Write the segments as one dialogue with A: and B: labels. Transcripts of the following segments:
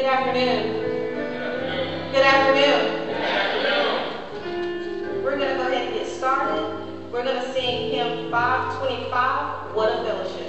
A: Good afternoon. Good afternoon. We're going to go ahead and get started. We're going to sing hymn 525, What a Fellowship.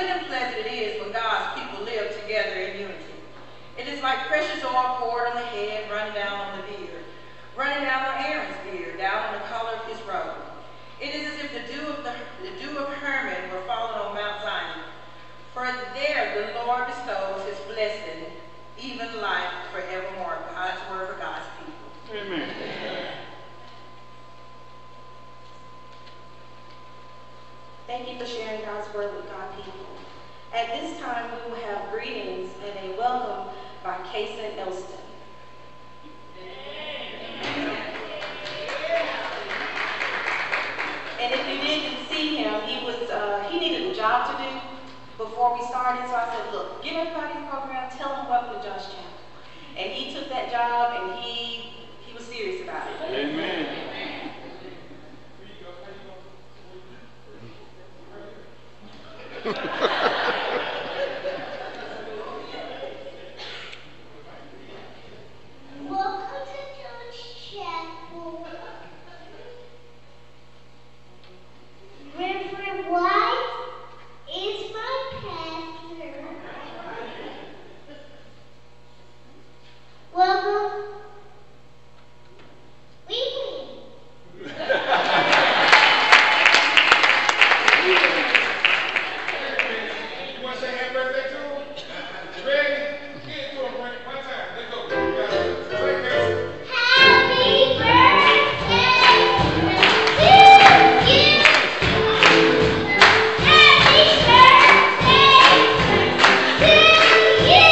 A: and pleasant it is when God's people live together in unity. It is like precious oil poured on the head, running down on the beard, running down on Aaron's beard, down on the collar of his robe. It is as if the dew of Hermon were falling on Mount Zion. For there the Lord bestows his blessing, even life forevermore. God's word for God's people.
B: Amen.
A: Thank you for sharing God's word with God's people. At this time, we will have greetings and a welcome by Kason Elston. And if you didn't see him, he needed a job to do before we started. So I said, look, give everybody a program, tell them welcome to Josh Chapel. And he took that job and he was serious about it.
B: Amen.
C: Welcome to Josh Chapel. Reverend White is my pastor. Welcome. Weekly.
D: You want to say happy birthday to him? Ready? Get it to him one time. Let's go. Say this.
C: Happy birthday to you. Happy birthday to you.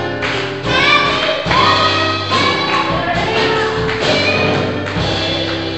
C: Happy birthday to you.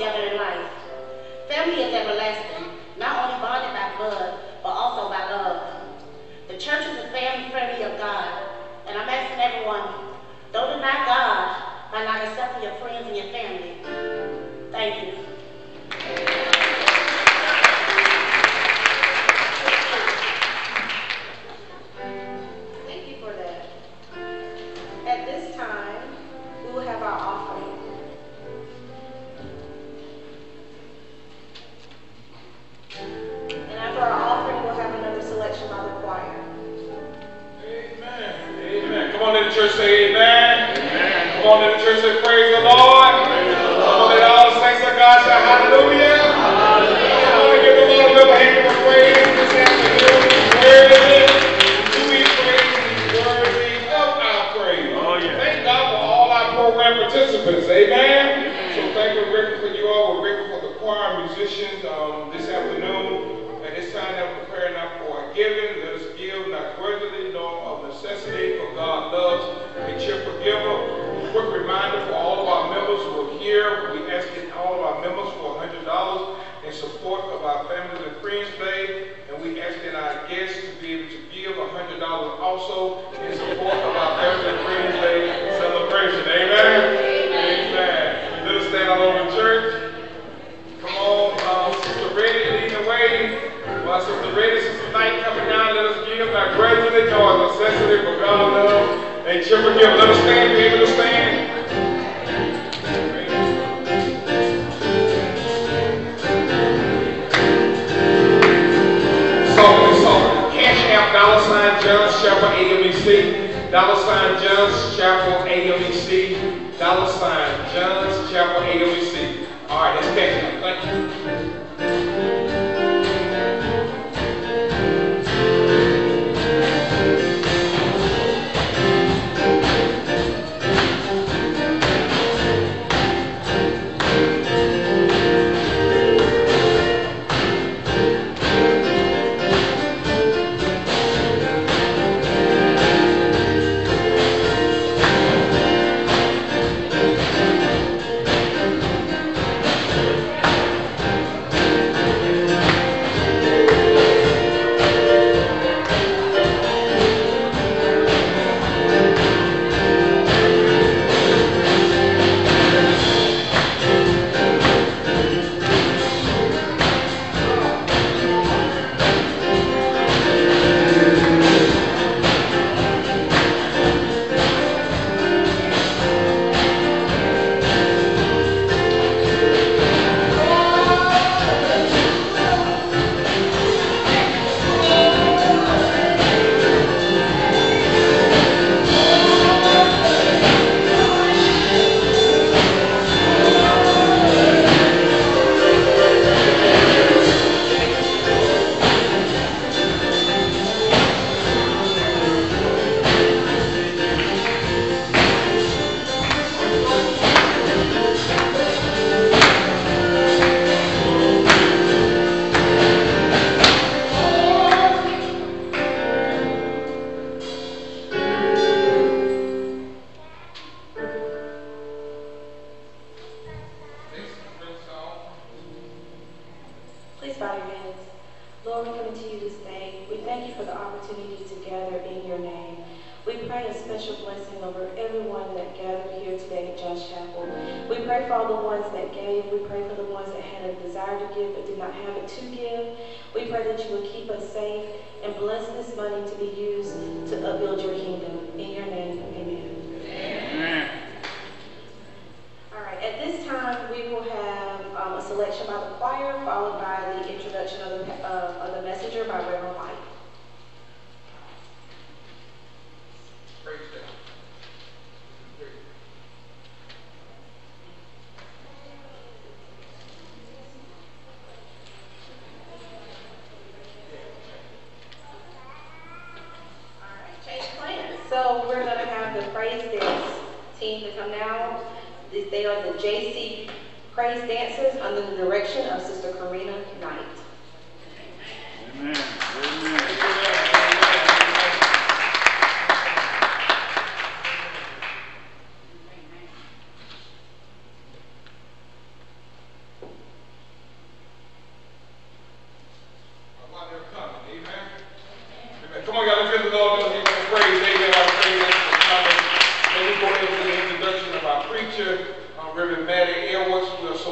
B: together in life. Family is everlasting, not only bonded by blood, but also by love. The church is the family of God, and I'm asking everyone, don't deny God by not accepting your friends and your family. Thank you.
A: Thank you for that. At this time, we will have our offering. And after our offering, we'll have another selection by the choir.
D: Amen. Amen. Come on, let the church say amen. Amen. Come on, let the church say praise the Lord. Praise the Lord. Come on, let all the saints of God say hallelujah. Hallelujah. Come on, give the Lord a little hand of praise this afternoon. He's worthy to be praised. He's worthy of our praise. Oh, yeah. Thank God for all our program participants. Amen. So thank you. We're grateful for you all. We're grateful for the choir musicians this afternoon. At this time, that we're preparing now for giving. Let us give not grudgingly nor of necessity, for God loves a cheerful giver. Quick reminder for all of our members who are here. We asking all of our members for $100 in support of our Families and Friends Day. And we asking our guests to be able to give $100 also in support of our Families and Friends Day celebration. Amen? Amen. Let us stand all over the church. Come on, Sister Reddy, leading the way. While Sister Reddy, Sister Knight coming down, let us give our gradually joy, necessity for God love and cheerful giver. Let us stand, be able to stand. Cash App, $ John's Chapel AMEC, $ John's Chapel AMEC, $ John's Chapel AMEC. All right, let's catch it. Thank you.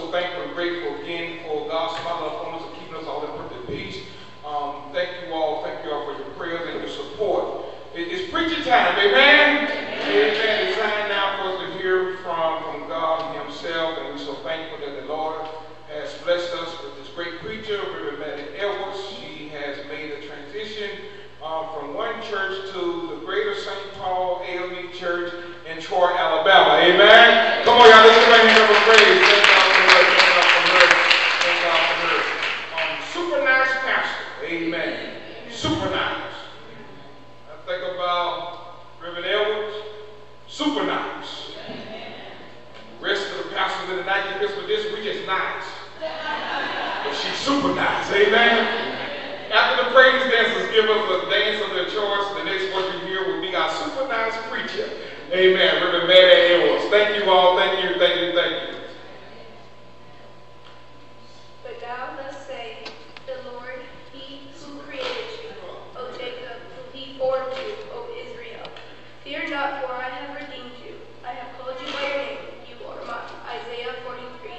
D: so thankful and grateful again for God's smiling upon us and keeping us all in perfect peace. Thank you all for your prayers and your support. It's preaching time, amen? Amen. It's time now for us to hear from God himself, and we're so thankful that the Lord has blessed us with this great preacher, Reverend Maddie Edwards. She has made a transition from one church to the Greater St. Paul AME Church in Troy, Alabama. Amen? Come on, y'all, let's give her a hand of praise. Thank God for her. Thank God for her. Thank God for her. Super nice pastor. Amen. Super nice. I think about Reverend Edwards. Super nice. The rest of the pastors in the 90th Episcopal District, we just nice. But she's super nice. Amen. After the praise dancers give us a dance of their choice, the next one you hear will be our super nice preacher. Amen. Reverend Maddie Edwards. Thank you all. Thank you. Thank you. Thank you.
E: But thou must say, the Lord, he who created you, O Jacob, who he formed you, O Israel. Fear not, for I have redeemed you. I have called you by your name. You are mine. Isaiah 43.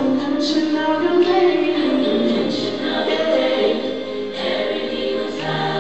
F: Every knee will bow.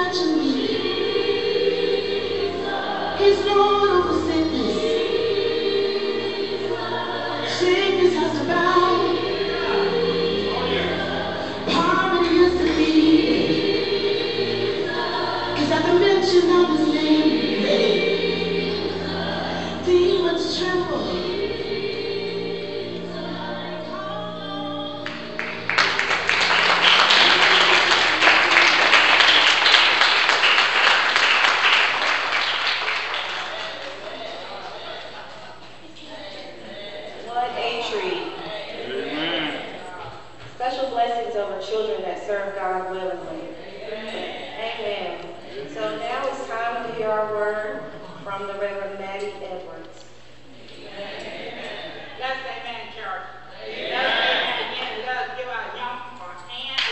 F: touching me. He's Lord over sickness. Sickness has to bow. Poverty has to leave. 'Cause at the mention of his name, demons tremble.
G: What a treat. Special blessings over children that serve God willingly. Amen. So now it's time to hear our word from the Reverend Maddie Edwards.
B: Let's amen, church. Let's amen again. Let's give our young people a hand.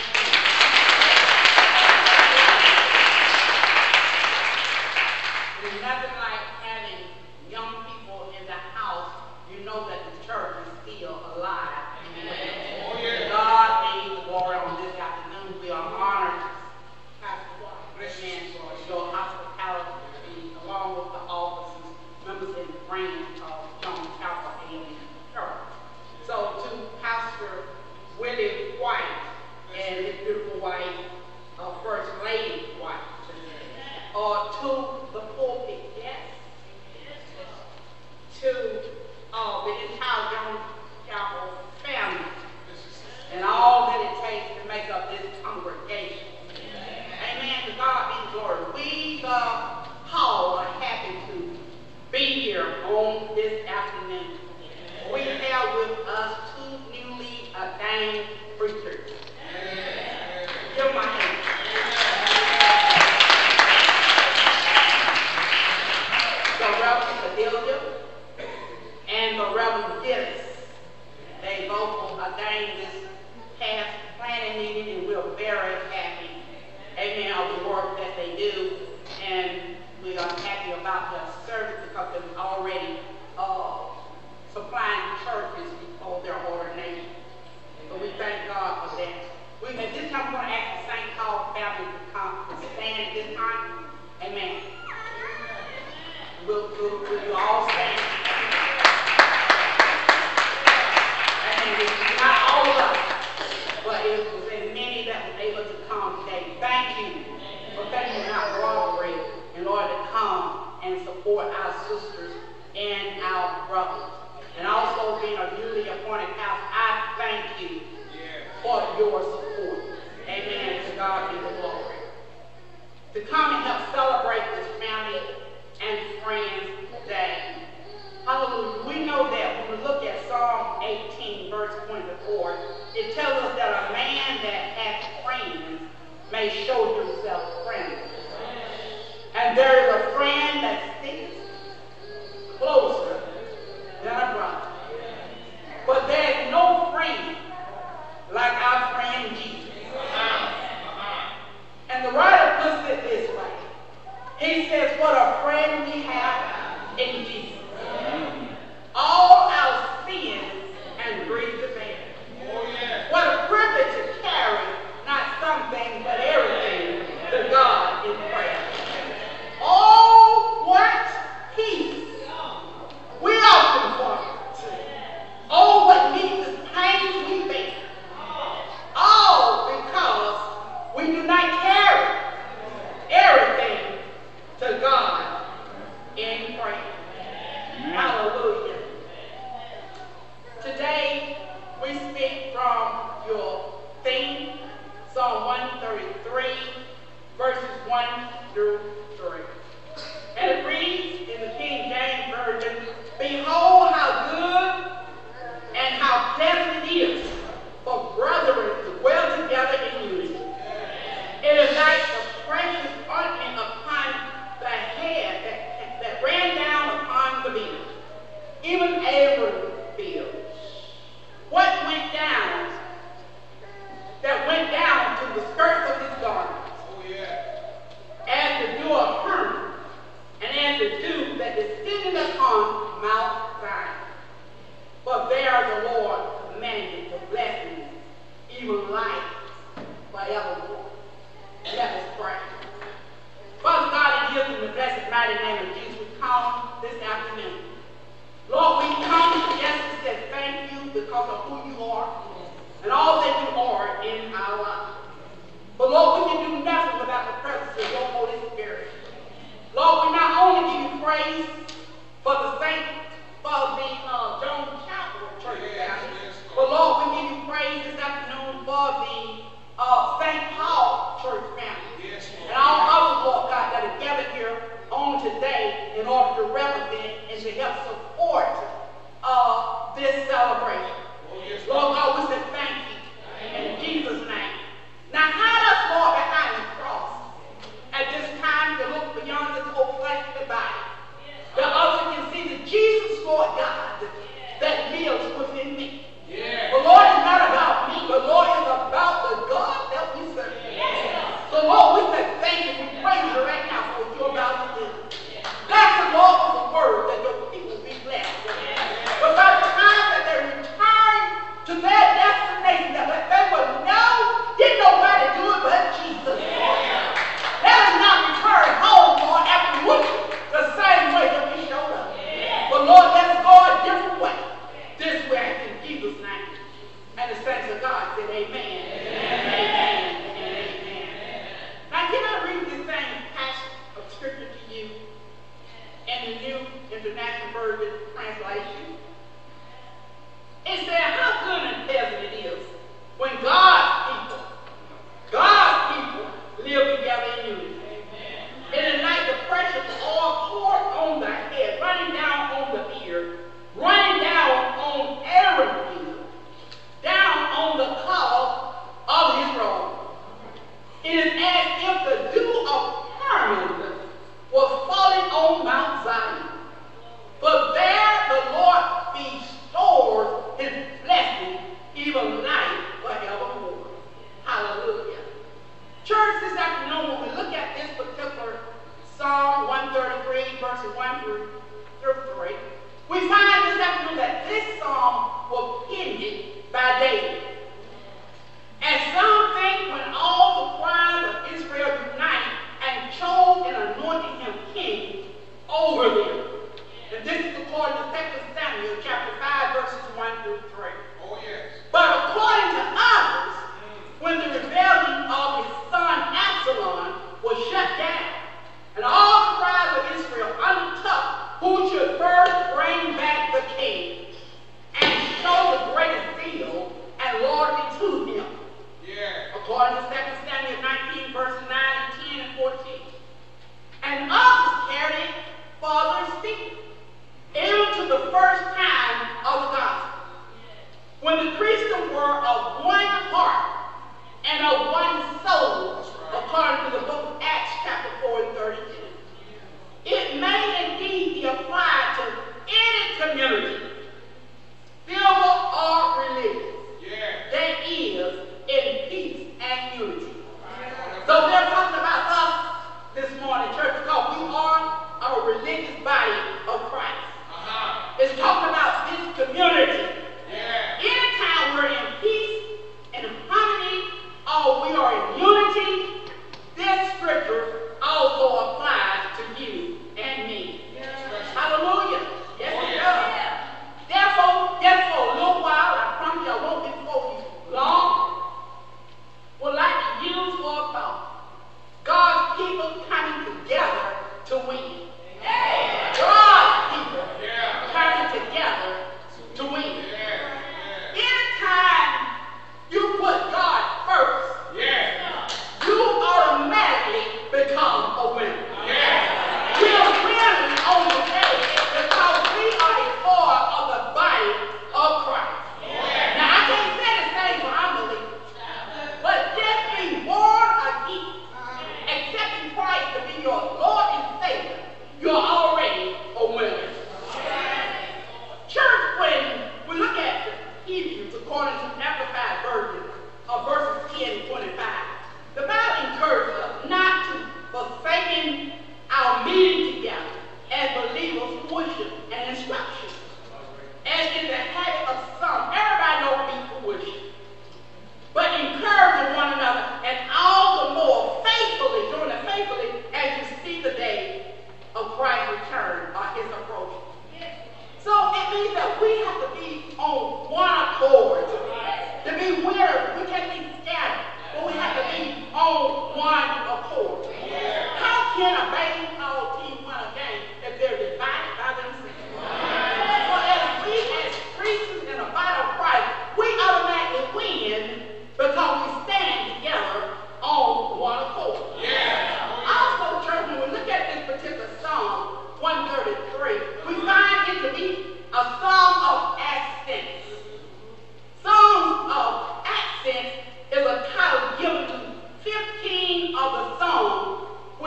B: There's nothing like having young people in the house. You know that the church is still alive. Amen. God gave the glory on this afternoon. We are honored, Pastor White, amen, for your hospitality, along with the officers, members and friends of John Chapel A.M. Church. So to Pastor Willie White and his beautiful wife, First Lady White, or to the pulpit guests, to the entire John Chapel family, and all that it takes to make up this congregation. Amen. To God be the glory. We, the Hall, are happy to be here on this afternoon. We have with us two newly ordained preachers. Give my hand. The Reverend Adelia and the Reverend Gillis. They both were ordained this past planning meeting, and we're very happy, amen, of the work that they do. And we are happy about their service because they're already supplying churches before their ordination. So we thank God for that. At this time, we're going to ask the St. Paul family to come and stand at this time. Amen. Will you all stand? And not all of us, but it was many that were able to come today. Thank you for taking out robbery in order to come and support our sisters and our brothers. And also being a newly appointed pastor, I thank you for your support. Amen. To God be the glory. To come and help celebrate this family and friends day. Hallelujah. We know that when we look at Psalm 18, verse 24, it tells us that a man that has friends may show himself friendly. And there is a friend that sticks closer than a brother. But there is no friend like our friend Jesus. And the writer puts it this way. He says, what a friend we have in Jesus. All our sins and grief to bear. What a privilege to carry not something but everything to God in prayer. Oh, what peace we often forget. Oh, what needless pain we bear. All because we do not carry everything to God in prayer. Hallelujah. Today, we speak from your theme, Psalm 133, verses 1 through 3. And it reads in the King James Version, behold how good and how pleasant it is for brethren to dwell together in unity. It is like the precious ointment upon the head that ran down upon the beard, even Aaron's beard. What went down? That went down to the skirts of his garments. As the dew of Hermon, and as the dew that descended upon Mount Zion. For there the Lord commanded the blessings, even life forevermore. Let us pray. mighty name of Jesus, we come this afternoon. Lord, we come just to say thank you because of who you are and all that you are in our lives. But Lord, we can do nothing without the presence of your Holy Spirit. Lord, we not only give you praise for the saint, for the Jones Chapel Church family, but Lord, we give you praise this afternoon for the St. Paul Church family. And all others, Lord God, that are gathered here on today in order to represent and to help support this celebration. Lord God, we say thank you in Jesus' name. Now hide us, Lord, behind the cross at this time to look beyond this old fleshly body. That others can see the Jesus, Lord God, that lives within me. But Lord, it's not about me, but Lord, it's about the God that we serve. So Lord, we say thank you. We praise you right now for what you're about to do. Bless the Lord with the word that your people be blessed. But by the time that they return to their destination, that they will know, didn't nobody do it but Jesus. Let us not return home, Lord, after looking the same way that we showed up. But Lord, let us go a different way. This way, in Jesus' name. And the saints of God said, amen. Amen. And amen. Now, can I read this same passage of scripture to you in the New International Version translation? It said, how good and pleasant it is when God's people live together in unity. It is like the precious oil poured on the head, running down on the beard, running down on Aaron's beard, down on the collar of his robe. It is as if the dew of Hermon was falling on Mount Zion. But there the Lord bestowed his blessing, even night forevermore. Hallelujah. Church, this afternoon, when we look at this particular Psalm 133, verses 1 through 3, we find this afternoon that this psalm was penned by David. And some think when all the tribes of Israel united and chose and anointed him king over them. And this is according to 2 Samuel chapter 5, verses 1 through 3.
D: Oh, yes.
B: But according to others, when the rebellion of his son Absalom was shut down, and all the tribes of Israel undertook who should first bring back the king and show the greatest zeal and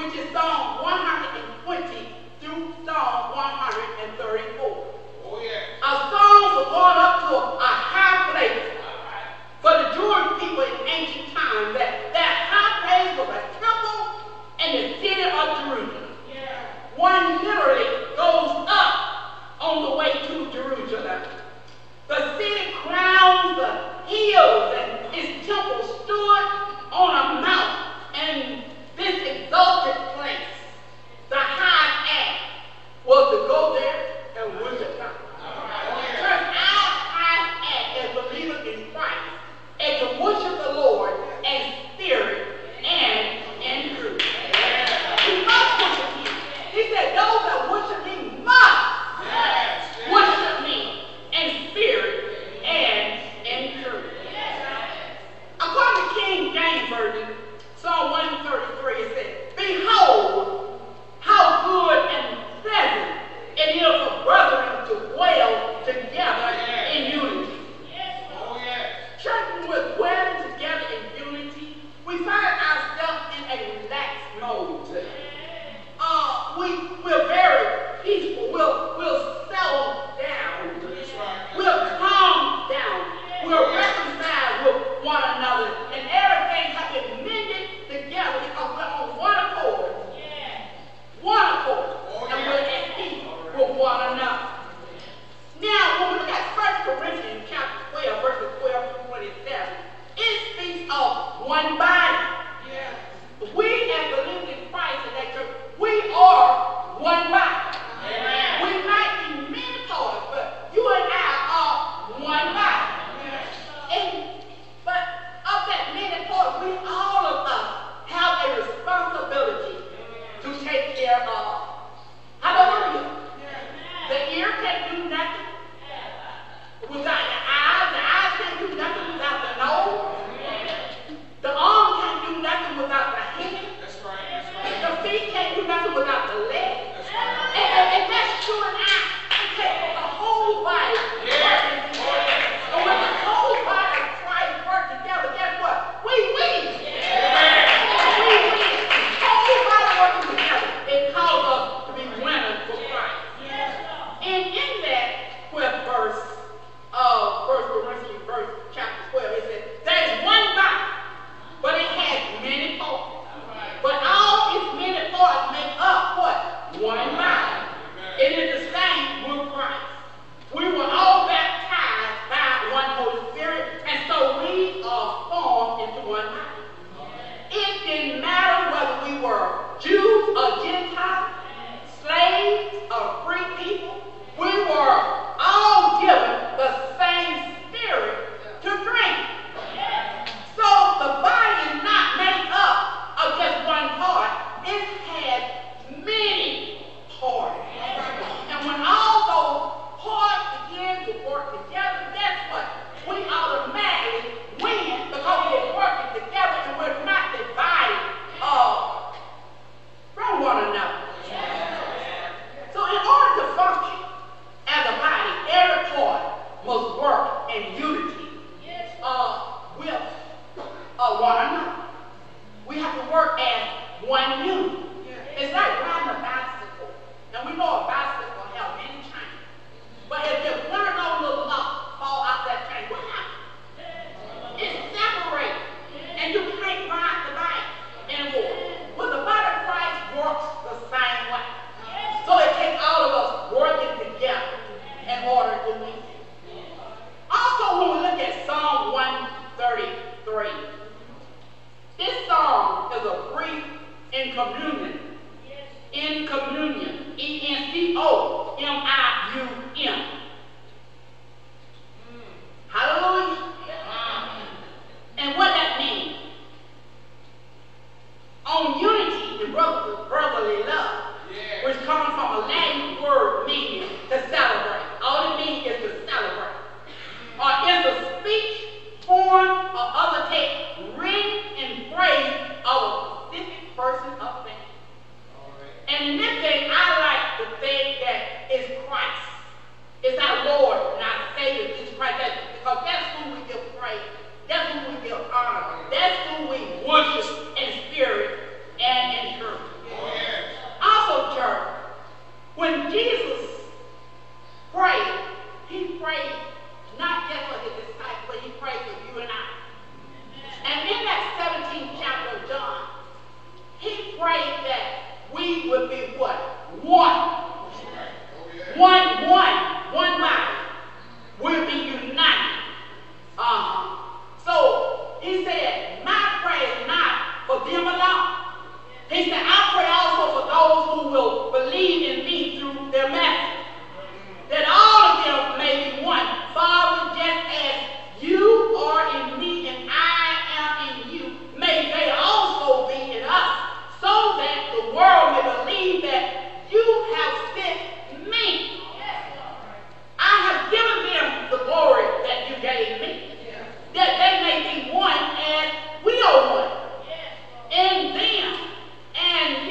B: which is Psalm 120 through Psalm 134.
D: Oh, yeah.
B: Our songs were going up to a high place. For the Jewish people in ancient times, that high place was a temple in the city of Jerusalem. One literally goes up on the way to Jerusalem. The city crowns the hills, and its temple stood on a mountain. And this exalted place, the high act, was to go there and worship God. Church, our high act as believers in Christ is to worship the Lord in spirit and in truth. We must worship Him. He said, those that worship me must worship me in spirit and in truth. According to King James Version, Psalm 133, it says, behold, how good and pleasant it is for brethren to dwell together in unity. Church, when we're dwelling together in unity, we find ourselves in a relaxed mode. We're very peaceful. We'll settle down. We'll calm down. We'll reconcile with one another. And everything has been mended together because we're on one accord. One accord. And we're at peace with one another. Now, when we look at 1 Corinthians chapter 12, verses 12 through 27, it speaks of one body. We as believers in Christ in that church, we are one body. We might be many parts, but you and I are one body. But of that many parts, all of us have a responsibility to take care of. Hallelujah. The ear can't do nothing without the eyes. The eyes can't do nothing without the nose. The arm can't do nothing without the hand.
D: That's right.
B: The feet can't do nothing without the leg. And that's true and I. It takes the whole body working together. And when the whole body of Christ work together, guess what? We win. We win. The whole body working together. It calls us to be winners for Christ. And in that 12th verse of 1 Corinthians chapter 12, it says, there is one body, but it has many parts. But all its many parts make up what? One body. It is the same with Christ. We were all baptized by one Holy Spirit, and so we are formed into one body. It didn't matter whether we were Jews or Gentiles, slaves or free people. We were all given the same spirit to drink. So the body is not made up of just one part. It has many parts. And when all those parts begin to work together, guess what? We automatically win because we're working together and we're not divided from one another. So in order to function as a body, every part must work in unity with one another. We have to work as one unit. It's like riding a bicycle. And we know a bicycle has many chains. But if one of those little lumps fall out that chain, what happens? It separates. And you can't ride the bike anymore. Well, the body of Christ works the same way. So it takes all of us working together in order to win. Also, when we look at Psalm 133, this psalm is a brief in communion. In communion. E-N-C-O-M-I-U-M. Hallelujah. And what that means? On unity and brotherly love, which comes from a Latin word meaning to celebrate. All it means is to celebrate. Or is a speech, form, or other text written in praise of a specific person of faith. And in this case, I like to say that it's Christ. It's our Lord and our Savior, Jesus Christ. Because that's who we give praise. That's who we give honor. That's who we worship in spirit and in truth. He said, I pray also for those who will believe in me through their message, that all of them may be one. Father, just as you are in me and I am in you, may they also be in us, so that the world may believe that you have sent me. I have given them the glory that you gave me, that they may be one as we are one. In them and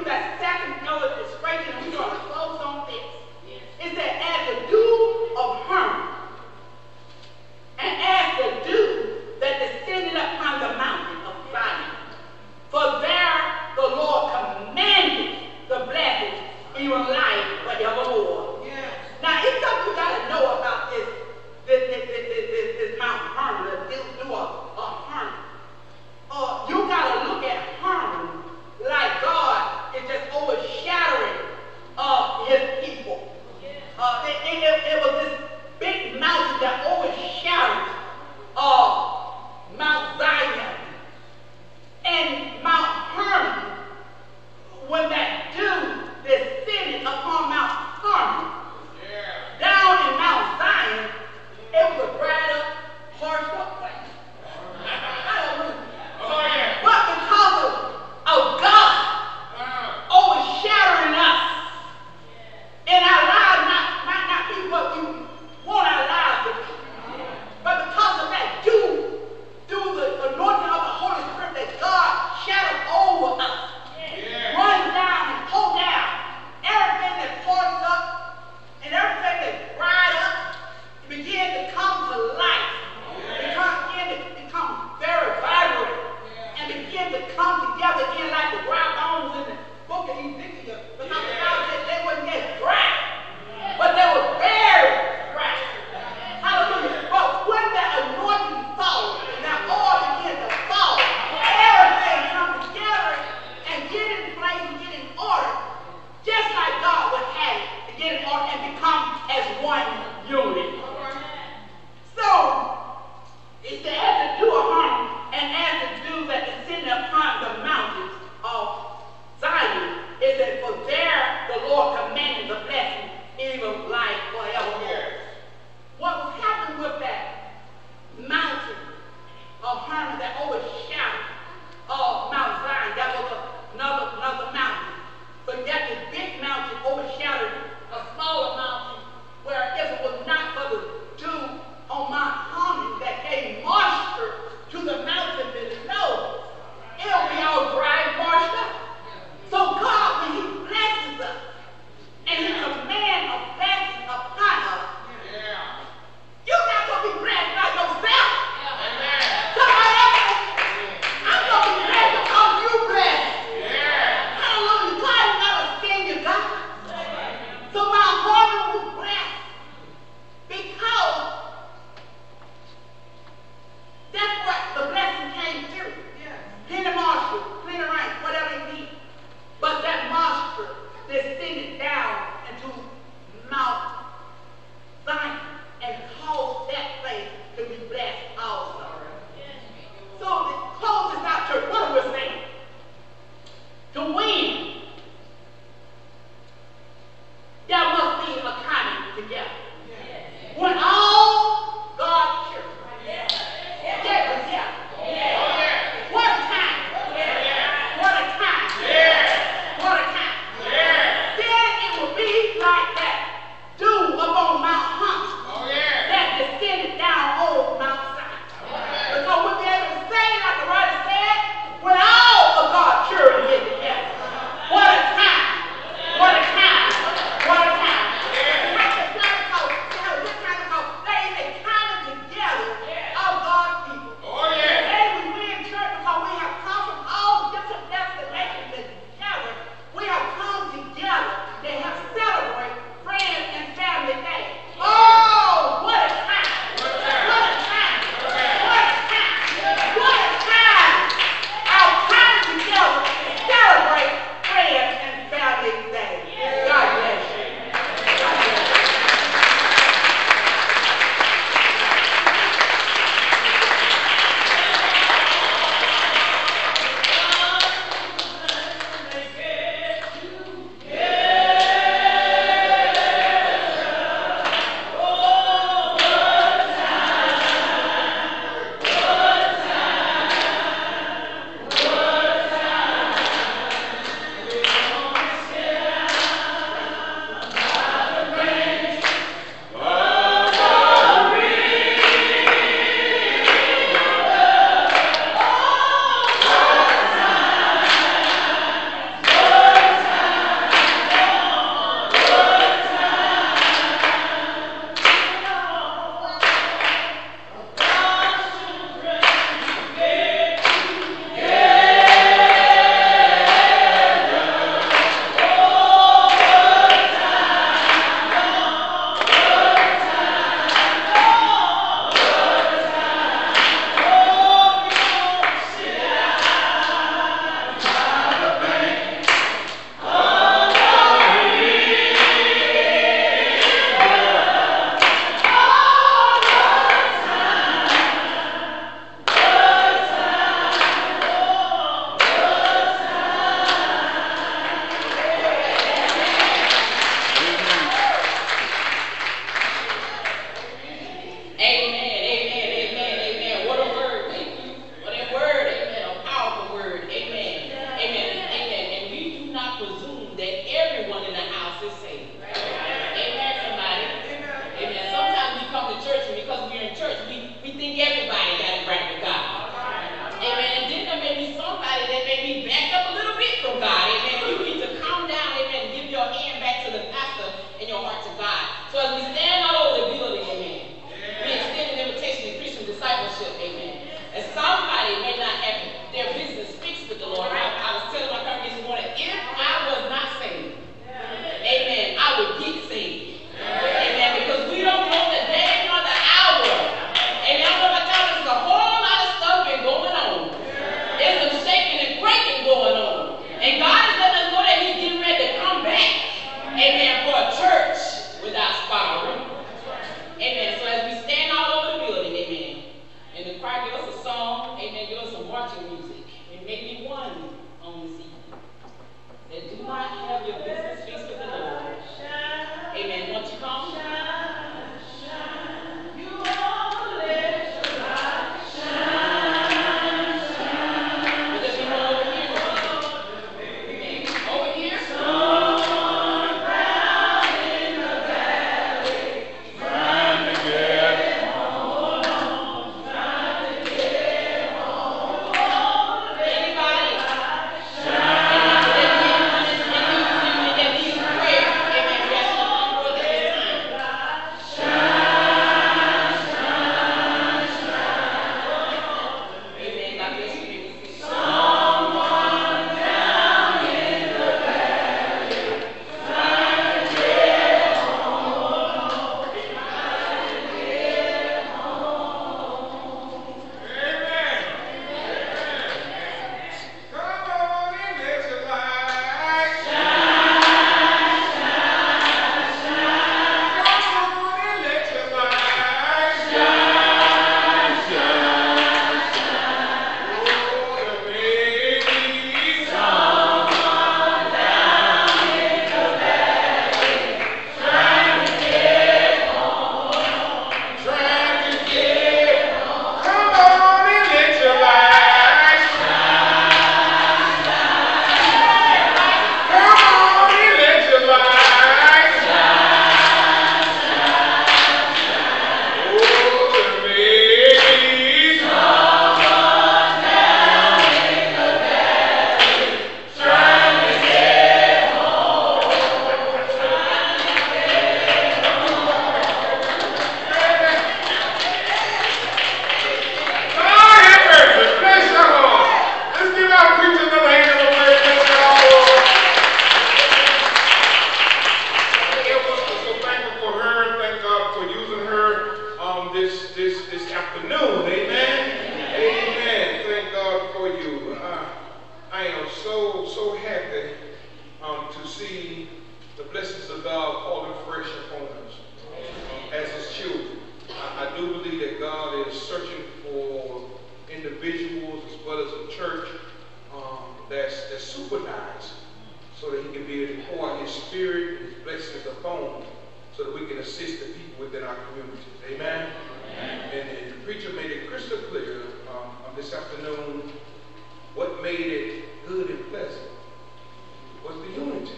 H: that second illustration, and we're going to close on this. It said, as the dew of Hermon, and as the dew that descended upon the mountain of Zion. For there the Lord commanded the blessing, even life forevermore. Now, it's something you got to know about this Mount Hermon, the dew of Hermon. You got to look at Hermon like God is just overshadowing his
D: to see the blessings of God falling fresh upon us as His children. I do believe that God is searching for individuals as well as a church that's super nice, so that He can be able to pour out His Spirit, His blessings upon, so that we can assist the people within our communities. Amen? And the preacher made it crystal clear this afternoon what made it good and pleasant was the unity.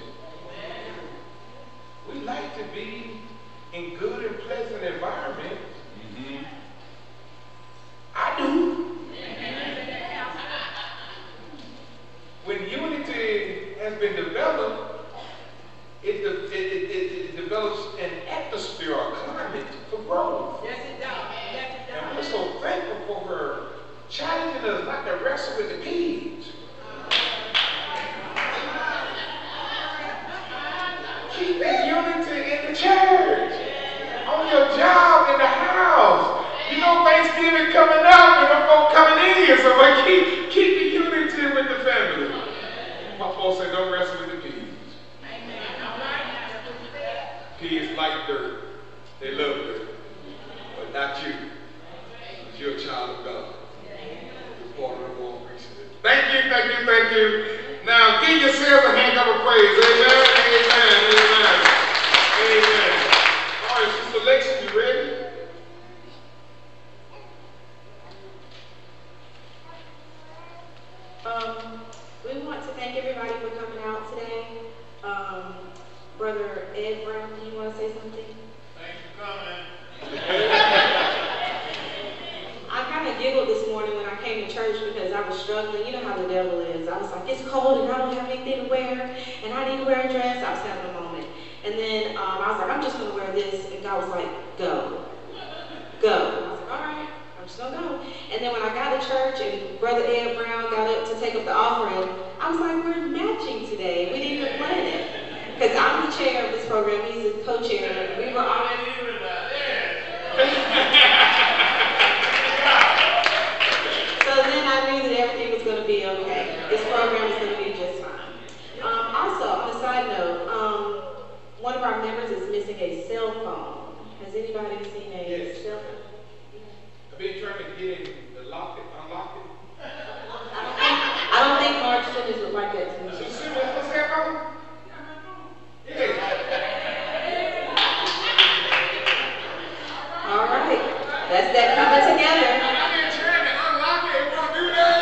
D: We like to be in good and pleasant environments. I do. When unity has been developed, it develops an atmosphere or climate for growth.
A: Yes, it does. Yes, it
D: And
A: does.
D: we're so thankful for her challenging us not to wrestle with the pigs. Keeping unity in the church, on your job, in the house. You know Thanksgiving coming up and I'm going coming in here, so I keep the unity with the family. My folks say don't wrestle with the pigs. Pigs like dirt. They love dirt. But not you. Because you're a child of God. You're part of the Lord priesthood. Thank you, thank you, thank you. Now give yourselves a hand of praise. Amen, amen, amen. Amen. All right, Sister Lexi, you ready?
G: We want to thank everybody for coming out today. Brother Ed Brown, do you want to say something?
I: Thanks for coming.
G: I kind of giggled this morning when I came to church because I was struggling. You know how the devil is. I was like, it's cold and I don't have anything to wear and I need to wear a dress. I was having a moment. And then I was like, I'm just going to wear this. And God was like, go. Go. And I was like, all right, I'm just going to go. And then when I got to church and Brother Ed Brown got up to take up the offering, I was like, we're matching today. We didn't even plan it. Because I'm the chair of this program. He's the co-chair. We were all... So then I knew that everything was going to be okay. This program is going to be just fine. Also, on a side note, one of our members is missing a cell phone. Has anybody seen a cell phone?
D: I've been trying to get him to lock it, unlock it.
G: I don't think March Simmons would like that to me.
D: What's that, brother? Yeah.
G: All right. That's that coming together.
D: I've been trying to unlock it. It won't do that.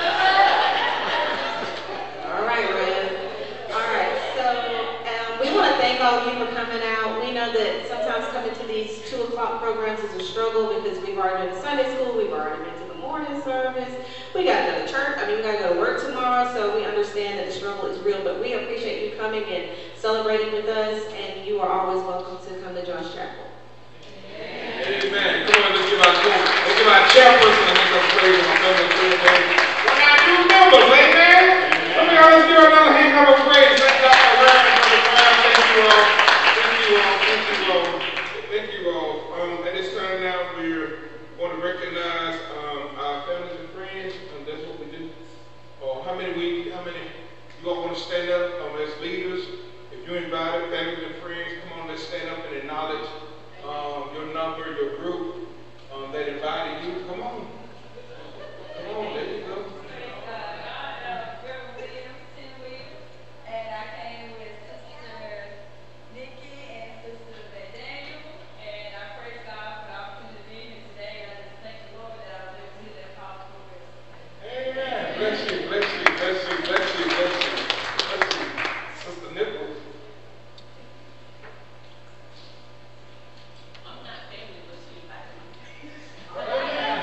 G: All right, Red. All right. So we want to thank all of you for coming out. We know that sometimes coming to these 2 o'clock programs is a struggle because we've already been to Sunday school. We've already been to the morning service. We got to go to church. We got to go to work tomorrow. So we understand that the struggle is real. But we appreciate you coming and celebrating with us. And you are always welcome to come to John's Chapel.
D: Amen. Come on, let's give our chairperson a hand of praise on Sunday Tuesday. We're not new members, amen? Let's give another hand of praise. Thank God for learning from the choir. Thank you all. Thank you all. Thank you all. Thank you all. At this time now, we're going to recognize our families and friends, and that's what we do. How many you all want to stand up as leaders? If you're invited, families and friends, come on, let's stand up and acknowledge your number, your group that invited you. Come on. Come on, there you go.
J: And I came with Sister Nikki and Sister Daniel, and I praise God for the opportunity to be here today. I just thank the Lord that I was able to hear that powerful word.
D: Amen. Bless you, bless you, bless you, bless you, bless you, bless you. Sister Nichols.
B: I'm not family, but she invited me.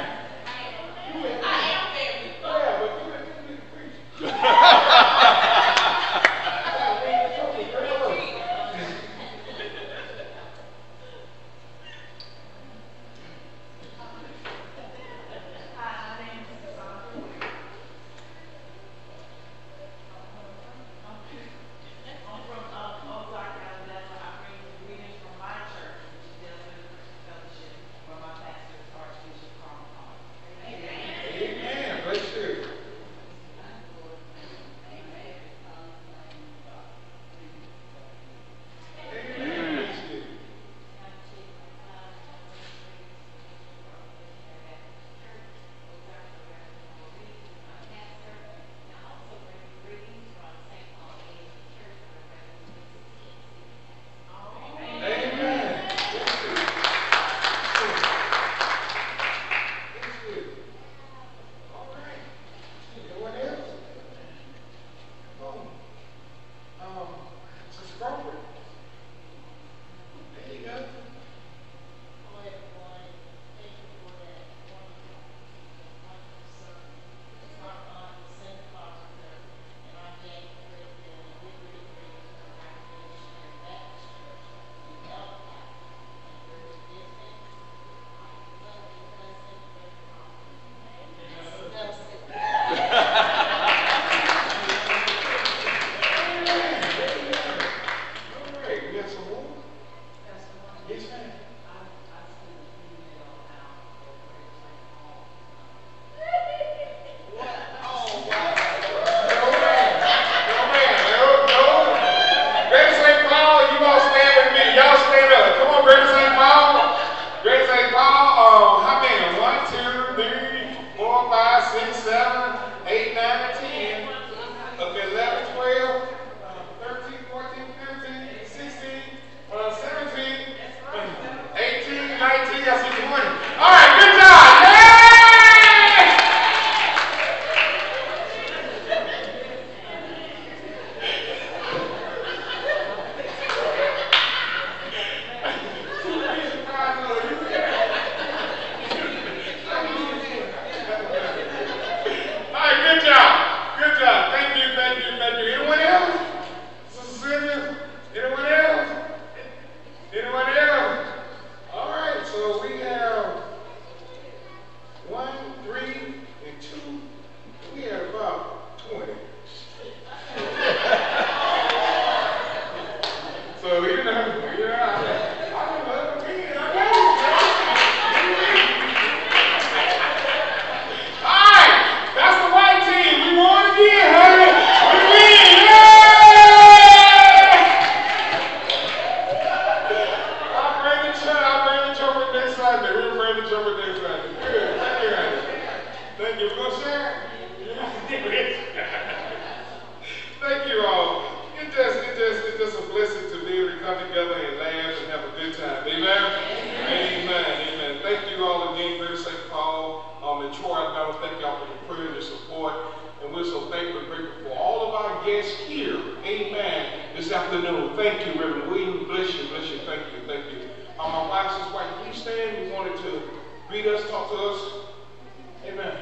D: Thank you, Reverend William. Bless you, thank you, thank you. My wife says, wife, please stand. We wanted to greet us, talk to us. Amen.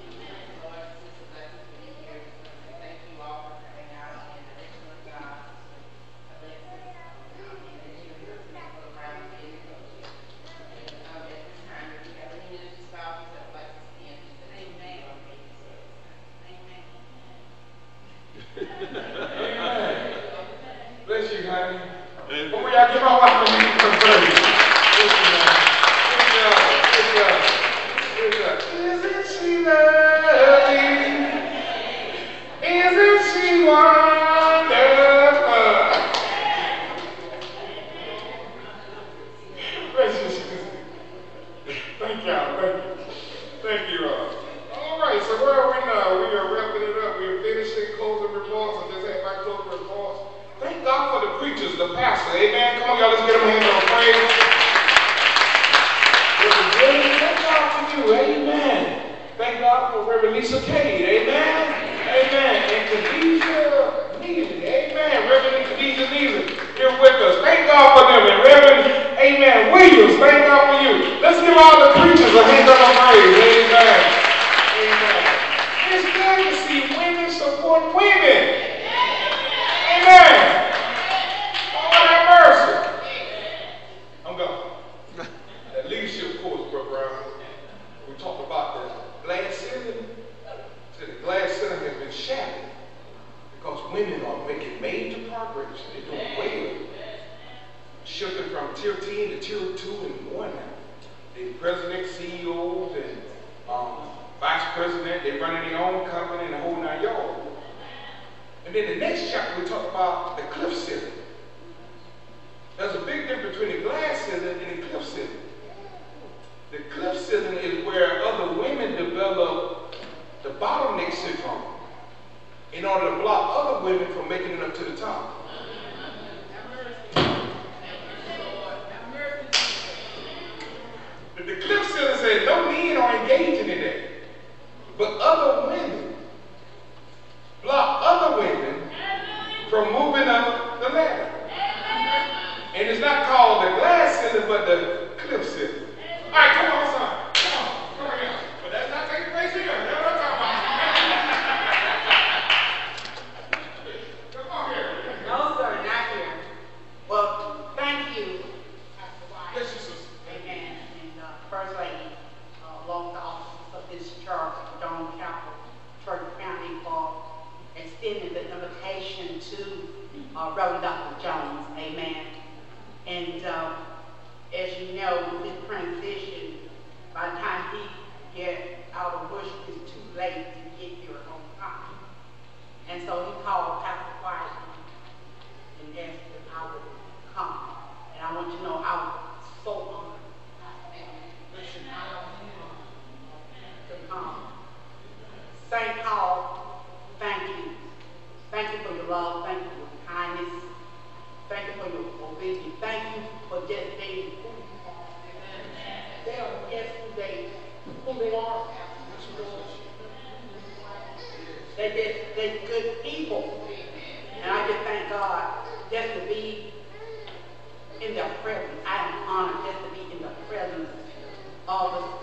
D: Bless you, honey. But will y'all give my wife a hand for praise? Good job. Isn't she lovely? Isn't she wonderful? Bless you. Thank y'all. Thank you. All right, so where are we now? We are wrapping it up. We are finishing closing remarks. I just had my closing remarks. Thank God for the preachers, the pastor. Amen. Come on, y'all, let's get them hands on praise. Thank God for you. Amen. Thank God for Reverend Lisa Cade. Amen. Amen. And Khadijah Neely. Amen. Reverend Khadijah Neely here with us. Thank God for them. And Reverend, amen, Williams. Thank God for you. Let's give all the preachers a hand on praise. Amen. Amen. It's good to see women support women. Amen. Lord have mercy. I'm gone. That leadership course, Brother Brown, we talked about the glass ceiling. So the glass ceiling has been shattered because women are making major progress. They're doing well. Shifting from tier 10 to tier 2 and 1 now. The president, CEOs, and vice president, they're running their own company and the whole 9 yards. And then the next chapter we talk about the cliff ceiling. There's a big difference between the glass ceiling and the cliff ceiling. The cliff ceiling is where other women develop the bottleneck syndrome in order to block other women from making it up to the top. The cliff ceiling says no men are engaging in that, but other women block other women from moving up the ladder. And it's not called the glass ceiling, but the cliff ceiling. All right, come on, son. Come here. But that's not taking place here. That's what I'm talking about. Come on here.
H: No, sir, not here. Well, thank you.
D: Yes, sister.
H: Amen. And First Lady, along with the officers of this church, Don Chapel Church Family, for extending the invitation to Reverend Dr. Jones. Amen. And as you know, with this transition, by the time he get out of worship, it's too late to get here on time. And so he called Pastor White and asked if I would come. And I want you to know I was so honored. Listen, I don't to come. St. Paul, thank you. Thank you for your love. Thank you for your kindness. Thank you for your obedience. Thank you for just being who you are. They are yesterday who they are. They're good people. And I just thank God just to be in their presence. I am honored just to be in the presence of the